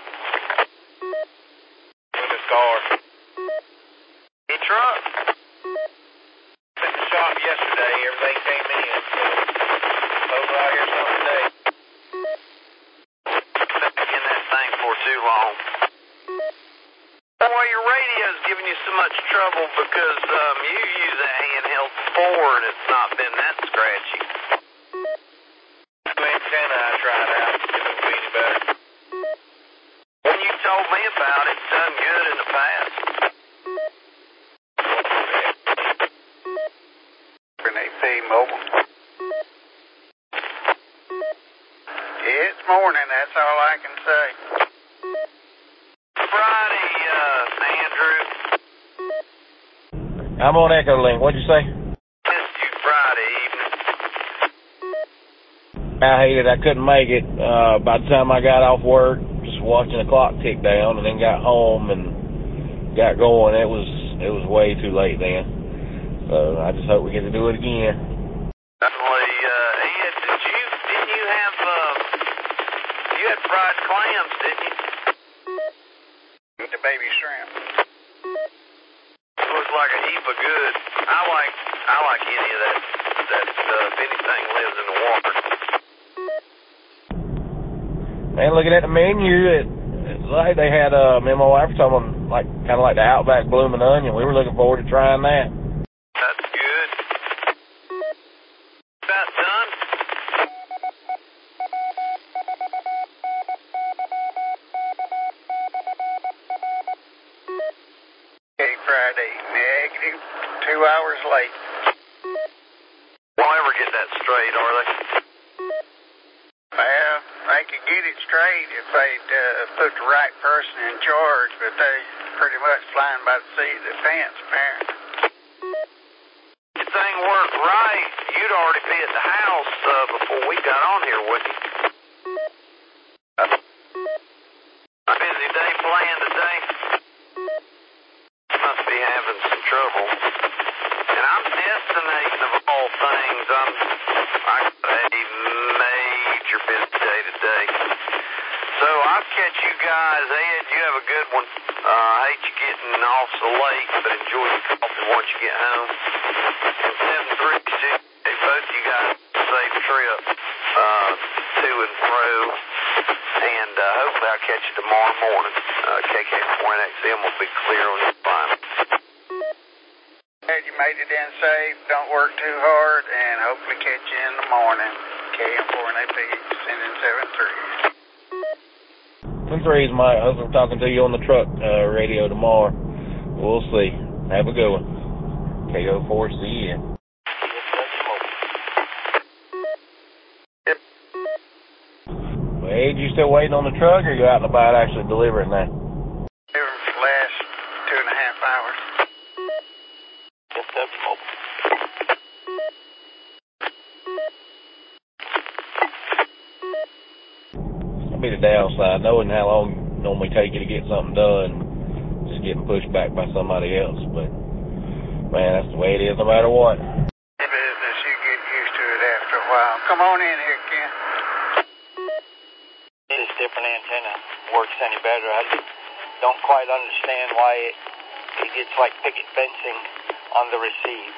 In his car. Your truck? At the shop yesterday, everything came in. Over out here something today. Been in that thing for too long. Boy, your radio's giving you so much trouble because you use that handheld before and it's not been that scratchy. New antenna I tried out. It wouldn't be any better. When you told me about it, it's done good in the past. Renee P. Mobile. It's morning, that's all I can say. Friday, Andrew. I'm on Echolink. What'd you say? Missed you Friday evening. I hated I couldn't make it. By the time I got off work, just watching the clock tick down, and then got home and got going. It was way too late then. So I just hope we get to do it again. Definitely, Ed, didn't you have, you had fried clams, didn't you? The baby shrimp. It looks like a heap of good. I like any of that stuff. Anything lives in the water. Man, looking at the menu, it's like they had me and my wife were talking about kind of like the Outback Bloomin' Onion. We were looking forward to trying that. That's good. About done? Okay, Friday, negative 2 hours late. Won't ever get that straight, are they? Well, they could get it straight if they'd put the right person in charge, but they pretty much flying by the seat of their pants, apparently. If thing worked right, you'd already be at the house before we got on here, wouldn't you? A busy day playing today. Must be having some trouble. And I'm estimating of all things, I got a major busy day today. So I'll catch you guys. Ed, you have a good one. I hate you getting off so late, but enjoy your coffee once you get home. And 736, both you guys safe trip to and fro. And hopefully I'll catch you tomorrow morning. KK4NXM will be clear on your final. Glad you made it in safe. Don't work too hard, and hopefully catch you in the morning. KM4NAP, sending 7-3. 3's Mike. Hopefully I'm talking to you on the truck radio tomorrow. We'll see. Have a good one. KO4CN. Ed, you still waiting on the truck, or you out and about actually delivering that? Delivering for the last 2.5 hours. That's mobile. That'll be the downside, knowing how long it normally take you to get something done, just getting pushed back by somebody else. But, man, that's the way it is no matter what. Business, you get used to it after a while. Come on in here, Ken. This different antenna works any better. I just don't quite understand why it gets like picket fencing on the receive.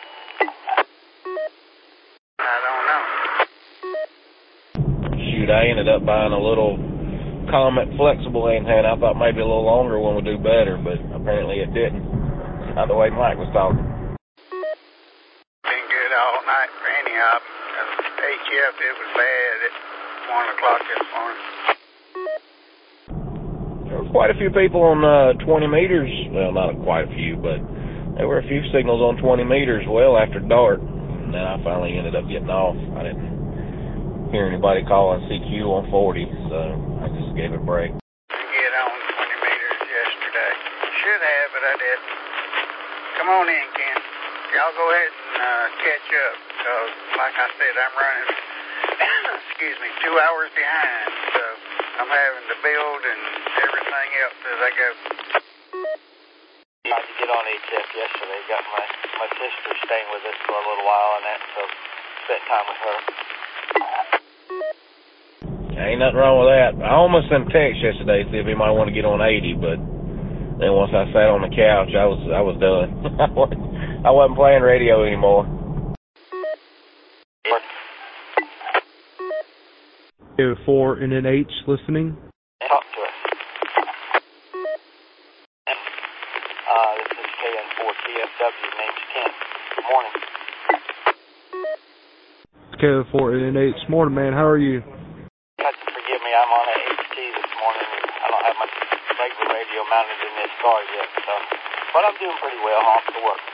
I don't know. Shoot, I ended up buying a little Comet flexible antenna. I thought maybe a little longer one would do better, but apparently it didn't. Not the way Mike was talking. Been good all night for any of them. HF, it was bad at 1 o'clock this morning. There were quite a few people on 20 meters. Well, not quite a few, but there were a few signals on 20 meters well after dark. And then I finally ended up getting off. I didn't hear anybody calling CQ on 40, so I just gave it a break. Get on 20 meters yesterday. Should have, but I didn't. Come on in, Ken. Y'all go ahead and catch up, because, like I said, I'm running, 2 hours behind, so I'm having to build and everything else as I go. I had to get on HF yesterday. Got my sister staying with us for a little while and that, so spent time with her. Ain't nothing wrong with that. I almost sent a text yesterday to see if anybody want to get on 80, but then once I sat on the couch, I was done. I wasn't playing radio anymore. KO4 NNH listening. Talk to us. This is KN4 TFW. Name's Ken. Good morning. KO4 NNH. Morning, man. How are you? You have to forgive me. I'm on a HT this morning, and I don't have my regular radio mounted in this car yet. But I'm doing pretty well. Off to work.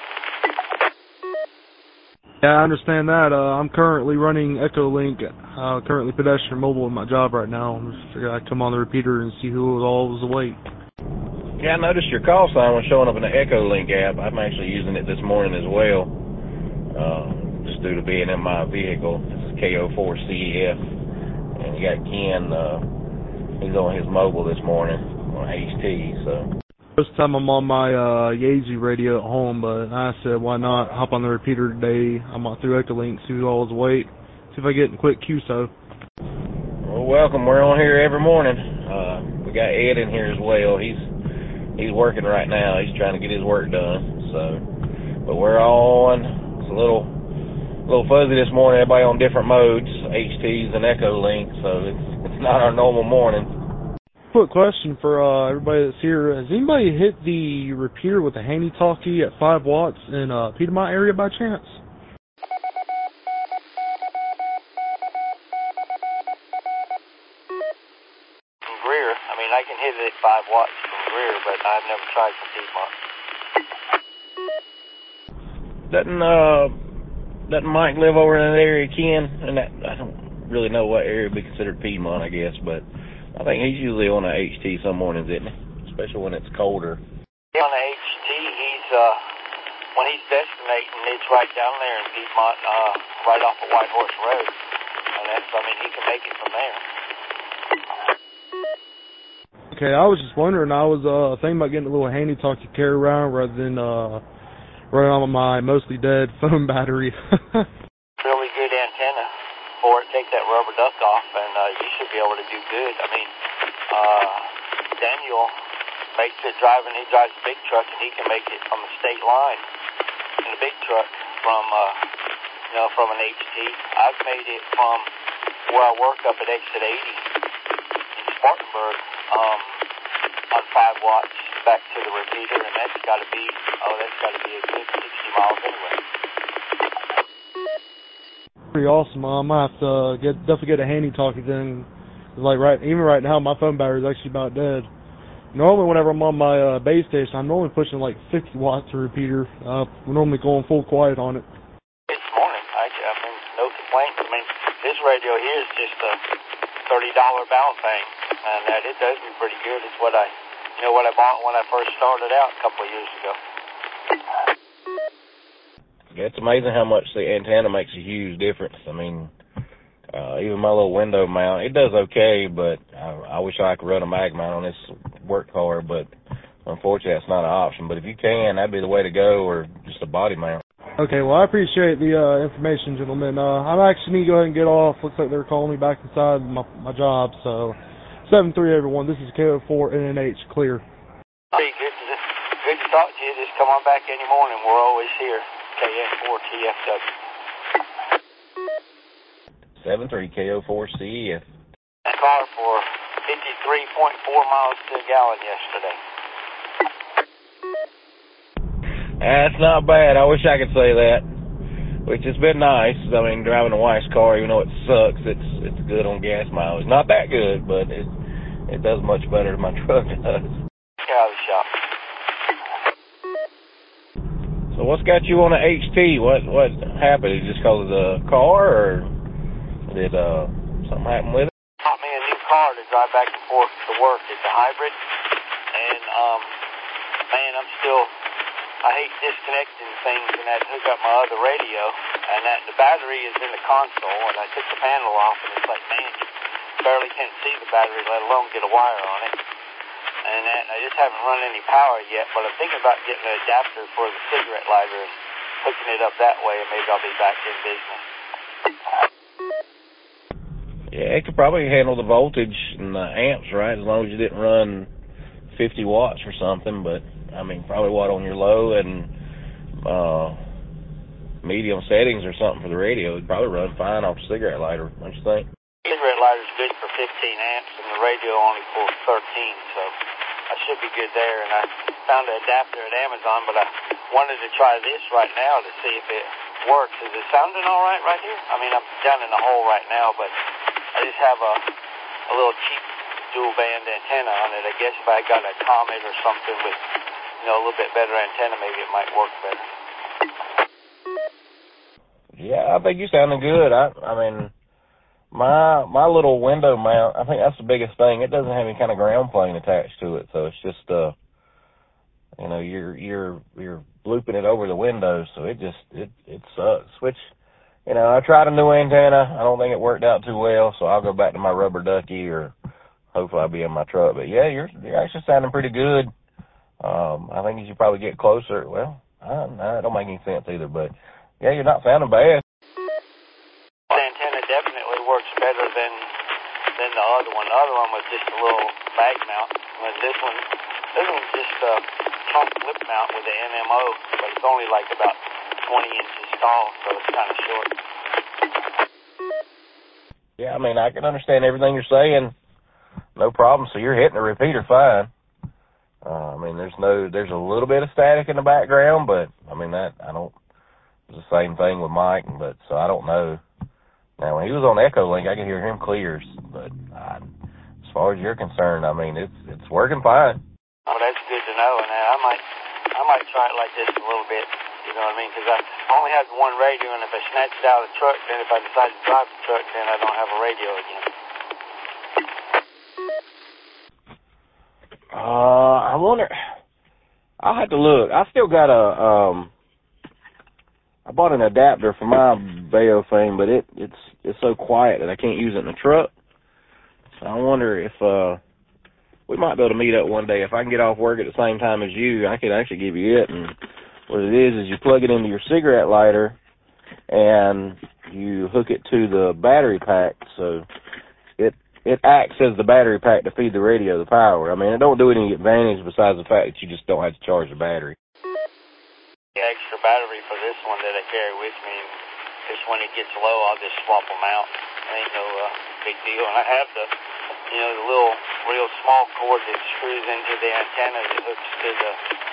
Yeah, I understand that. I'm currently running Echolink, currently pedestrian mobile in my job right now. I'm just figuring I'd come on the repeater and see who all was awake. Yeah, I noticed your call sign was showing up in the Echolink app. I'm actually using it this morning as well, just due to being in my vehicle. This is KO4CEF, and you got Ken, he's on his mobile this morning on HT, so. First time I'm on my Yaesu radio at home, but I said, why not hop on the repeater today? I'm on through Echolink, see who all was awake, see if I get in quick QSO. Well, welcome. We're on here every morning. We got Ed in here as well. He's working right now. He's trying to get his work done. So, but we're on. It's a little fuzzy this morning. Everybody on different modes, HTs and Echolink. So it's not our normal morning. Quick question for everybody that's here. Has anybody hit the repeater with a handy-talkie at 5 watts in Piedmont area by chance? From Greer. I mean, I can hit it at 5 watts from Greer, but I've never tried from Piedmont. Doesn't Mike live over in that area, Ken? And that, I don't really know what area would be considered Piedmont, I guess, but I think he's usually on a HT some mornings, isn't he? Especially when it's colder. Yeah, on the HT, he's, when he's estimating, it's right down there in Piedmont, right off of White Horse Road. And that's, I mean, he can make it from there. Okay, I was just wondering, I was thinking about getting a little handy-talkie to carry around rather than running on my mostly dead phone battery. Really good antenna for it. Take that rubber duck off, and you should be able to do good. I mean, Daniel makes it driving. He drives a big truck, and he can make it from the state line in a big truck from an HT. I've made it from where I work up at Exit 80 in Spartanburg on 5 watts back to the repeater, and that's got to be a good 60 miles anyway. Pretty awesome. I might have to definitely get a handy-talkie then. Like even right now, my phone battery is actually about dead. Normally, whenever I'm on my base station, I'm normally pushing like 50 watts to repeater. We're normally going full quiet on it. This morning, I mean, no complaints. I mean, this radio here is just a $30 bound thing, and it does me pretty good. It's what I bought when I first started out a couple of years ago. Yeah, it's amazing how much the antenna makes a huge difference. I mean, even my little window mount, it does okay, but I wish I could run a mag mount on this work car, but unfortunately that's not an option. But if you can, that'd be the way to go, or just a body mount. Okay, well, I appreciate the information, gentlemen. I actually need to go ahead and get off. Looks like they're calling me back inside my job, so 7-3, everyone. This is KO4 NNH, clear. Hey, good to talk to you. Just come on back any morning. We're always here. KN4 TFW. 7-3 KO4CEF. I car for 53.4 miles to a gallon yesterday. That's not bad. I wish I could say that. Which has been nice. I mean, driving a wife's car, even though it sucks, it's good on gas mileage. Not that good, but it does much better than my truck does. Get out of the shop. So what's got you on a HT? What happened? Is it just because of the car, or did something happen with it? Bought me a new car to drive back and forth to work. It's a hybrid, and man, I hate disconnecting things and had to hook up my other radio, and the battery is in the console, and I took the panel off, and it's like, man, you barely can't see the battery, let alone get a wire on it. And I just haven't run any power yet, but I'm thinking about getting an adapter for the cigarette lighter and hooking it up that way, and maybe I'll be back in business. Yeah, it could probably handle the voltage and the amps, right, as long as you didn't run 50 watts or something. But, I mean, probably what, on your low and medium settings or something for the radio, it'd probably run fine off the cigarette lighter, don't you think? Cigarette lighter's good for 15 amps, and the radio only pulls 13, so I should be good there. And I found an adapter at Amazon, but I wanted to try this right now to see if it works. Is it sounding all right here? I mean, I'm down in the hole right now, but I just have a little cheap dual band antenna on it. I guess if I got a Comet or something with, a little bit better antenna, maybe it might work better. Yeah, I think you're sounding good. I mean, my little window mount, I think that's the biggest thing. It doesn't have any kind of ground plane attached to it, so it's just you're looping it over the window, so it sucks. Which, I tried a new antenna. I don't think it worked out too well, so I'll go back to my rubber ducky, or hopefully I'll be in my truck. But yeah, you're actually sounding pretty good. I think you should probably get closer. Well, it don't make any sense either, but yeah, you're not sounding bad. The antenna definitely works better than the other one. The other one was just a little bag mount. But this one's just a trunk flip mount with an NMO, but it's only like about 20 inches tall, so it's kind of short. Yeah, I mean, I can understand everything you're saying. No problem. So you're hitting the repeater fine. I mean, there's a little bit of static in the background, but I mean it's the same thing with Mike, but so I don't know. Now, when he was on Echolink, I could hear him clear, but as far as you're concerned, I mean, it's working fine. Oh, that's good to know, and I might try it like this a little bit, you know what I mean, because I only have one radio, and if I snatch it out of the truck, then if I decide to drive the truck, then I don't have a radio again. I wonder, I'll have to look. I still got I bought an adapter for my Baofeng, but it's so quiet that I can't use it in the truck. So I wonder if we might be able to meet up one day. If I can get off work at the same time as you, I could actually give you it. And what it is you plug it into your cigarette lighter and you hook it to the battery pack. So it acts as the battery pack to feed the radio the power. I mean, it don't do any advantage besides the fact that you just don't have to charge the battery. The extra battery for this one that I carry with me, just when it gets low, I'll just swap them out. It ain't no big deal. And I have the little real small cord that screws into the antenna that hooks to the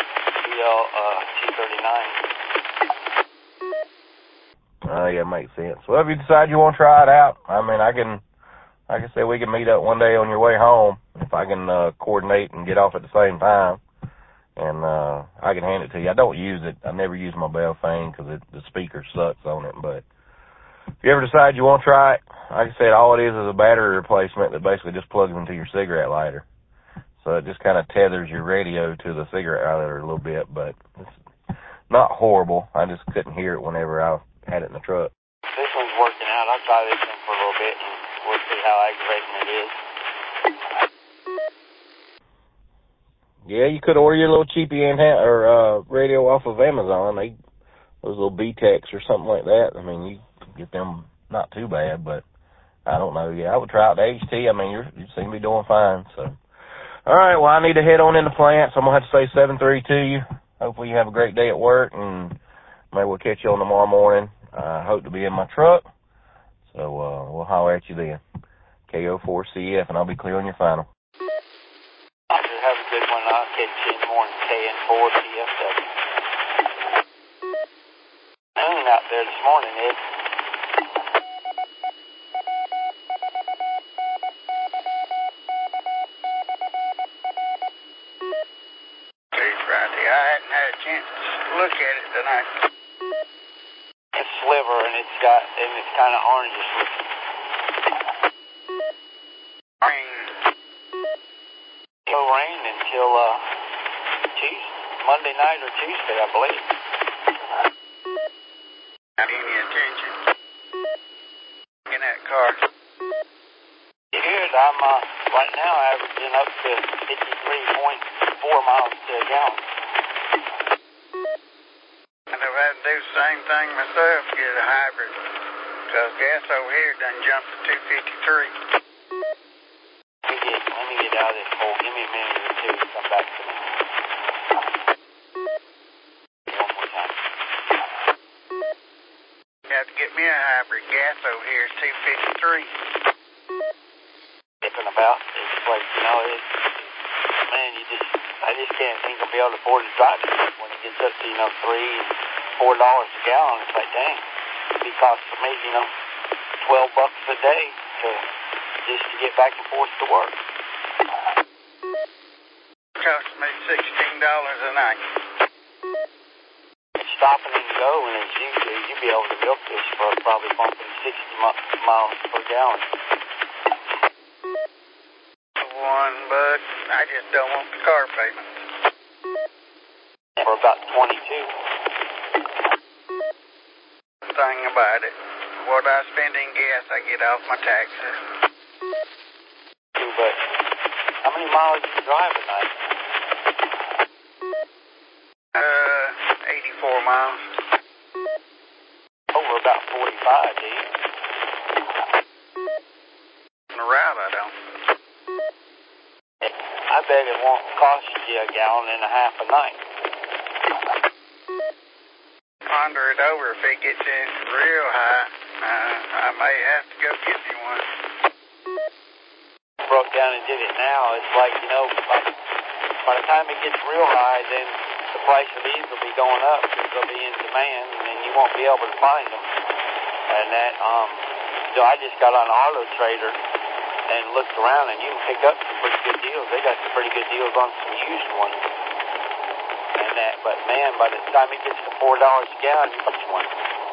T39. Yeah, makes sense. Well, if you decide you want to try it out, I mean, like I said, we can meet up one day on your way home if I can coordinate and get off at the same time. And I can hand it to you. I don't use it. I never use my Baofeng because the speaker sucks on it. But if you ever decide you want to try it, like I said, all it is a battery replacement that basically just plugs into your cigarette lighter. So it just kind of tethers your radio to the cigarette lighter a little bit, but it's not horrible. I just couldn't hear it whenever I had it in the truck. This one's working out. I'll try this one for a little bit, and we'll see how aggravating it is. Yeah, you could order your little cheapy antenna or radio off of Amazon. Those little BTECs or something like that. I mean, you get them not too bad, but I don't know. Yeah, I would try out the HT. I mean, you seem to be doing fine. So, all right. Well, I need to head on in the plant, so I'm gonna have to say 7-3 to you. Hopefully, you have a great day at work, and maybe we'll catch you on tomorrow morning. I hope to be in my truck, so we'll holler at you then. KO4CF, and I'll be clear on your final. Have a good one. I'll catch you in the morning. KN4CFW. Noon out there this morning, Ed. Friday. I hadn't had a chance to look at it tonight. It's sliver, and it's kind of orangish looking. It'll rain until Monday night or Tuesday, I believe. Not any attention in that car. Good. I'm right now averaging up to 53.4 miles to a gallon. And if I do the same thing myself, get a hybrid. Because gas over here done jumped to 253. Let me get out of this hole. Give me a minute or two to come back to me. One more time. You have to get me a hybrid. Gas over here is 253. Thinking about this place, you know, man, I just can't think I'll be able to afford to drive it. When it gets up to, $3 and $4 a gallon, it's like, dang, it'd be costing me, $12 a day just to get back and forth to work. Cost me $16 a night. Stopping and going as usually, you'd be able to milk this for probably bumping 60 miles per gallon. But I just don't want the car payments. For about 22. The thing about it, what I spend in gas, I get off my taxes. But how many miles do you drive a night? 84 miles. Over about 45, do you? On the route, I don't. I bet it won't cost you $1.5 gallons a night. Ponder it over. If it gets in real high, I may have to go get me one. Broke down and did it now. It's like, by the time it gets real high, then the price of these will be going up because they'll be in demand, and then you won't be able to find them. And that, so I just got on Auto Trader and looked around, and you can pick up some pretty good deals. They got some pretty good deals on some used ones. And that, but man, by the time it gets to $4 a gallon, you get one.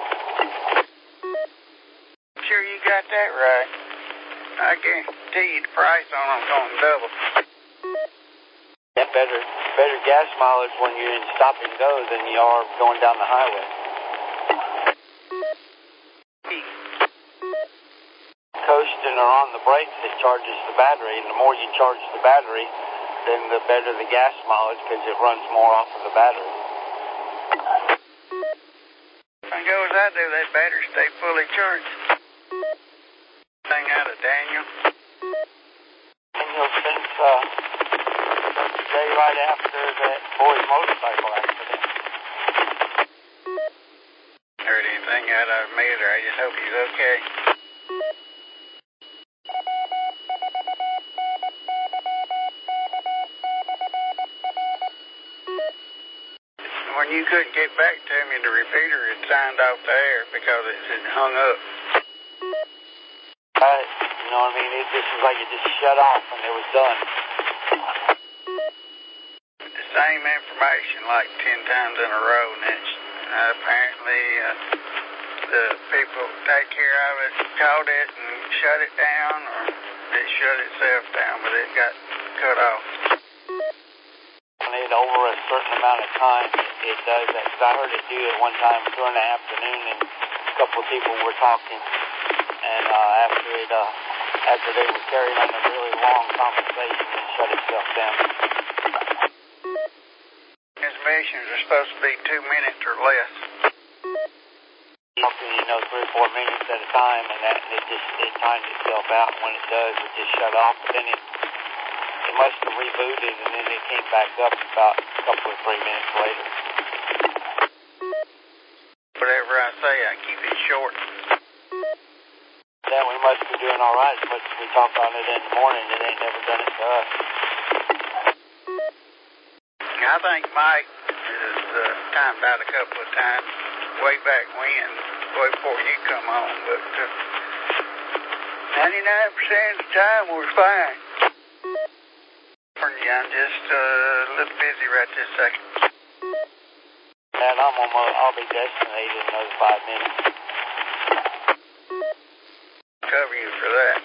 Sure you got that right. I guarantee you the price on them's going to double. Yeah, better gas mileage when you're in stop and go than you are going down the highway. Coasting or on the brakes, it charges the battery, and the more you charge the battery, then the better the gas mileage because it runs more off of the battery. If I go as I do, that battery stay fully charged. Thing out of Daniel. Daniel, since the day right after that boy's motorcycle accident. Heard anything out of me, or I just hope he's okay. When you couldn't get back to me, the repeater had signed off the air because it had hung up. You know what I mean? It just was like it just shut off and it was done. The same information like 10 times in a row, and it's apparently the people who take care of it called it and shut it down, or it shut itself down, but it got cut off. Over a certain amount of time, it does that. Because I heard it do it one time during the afternoon, and a couple of people were talking, and after they were carrying on a really long conversation, it shut itself down. Transmissions are supposed to be 2 minutes or less. Something, 3 or 4 minutes at a time, and it timed itself out. When it does, it just shut off. But then it must have rebooted, and then it came back up about a couple or 3 minutes later. Whatever I say, I keep it short. Yeah, we must be doing all right. As much as we talk on it in the morning, it ain't never done it to us. I think Mike has timed out a couple of times way back when, way before you come on, but 99% of the time we're fine. I'm just a little busy right this second. And I'll be destinated in another 5 minutes. Cover you for that.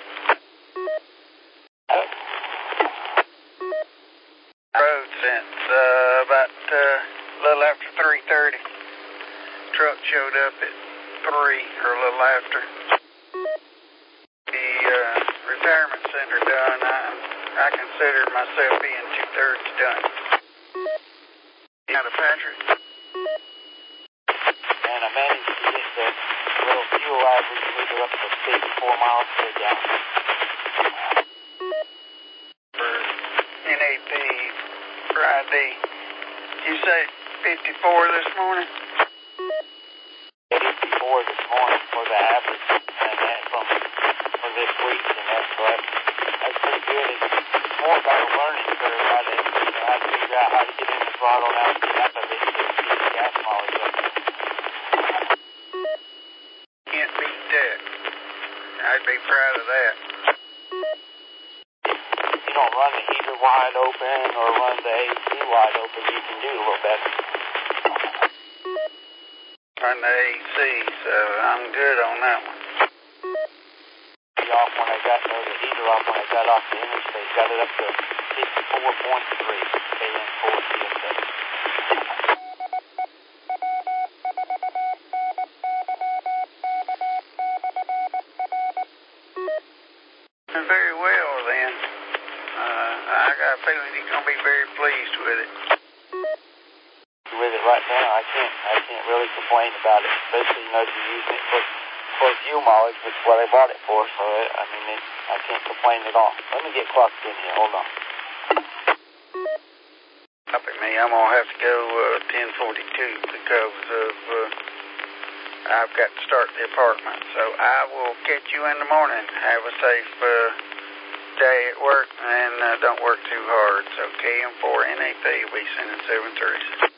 Road since about a little after 3:30. Truck showed up at 3 or a little after. The retirement center done. I consider myself being 2/3 done. Out of Patrick. And I managed to get the little fuel average either up to 54 miles per gallon. For NAP Friday, you say 54 this morning? 54 this morning for the average, and that for this week, and that's pretty good. It's more about a learning curve, how to figure out how to get in the throttle now and get out of it to get the gas mileage up. Can't beat that. I'd be proud of that. If you don't run the heater wide open or run the AC wide open, you can do a little better. Run the AC, so I'm good on that one. Off when I got the heater off when I got off the interstate, got it up to 54.3 KN4 CSA. Very well then. I got a feeling he's gonna be very pleased with it. With it right now, I can't really complain about it, especially if you're using it for fuel mileage, which is what I bought it for. So I can't complain at all. Let me get clocked in here. Hold on. Copy me. I'm gonna have to go 10:42 because of I've got to start the apartment. So I will catch you in the morning. Have a safe day at work and don't work too hard. So KM4 NAP will be sending 730s.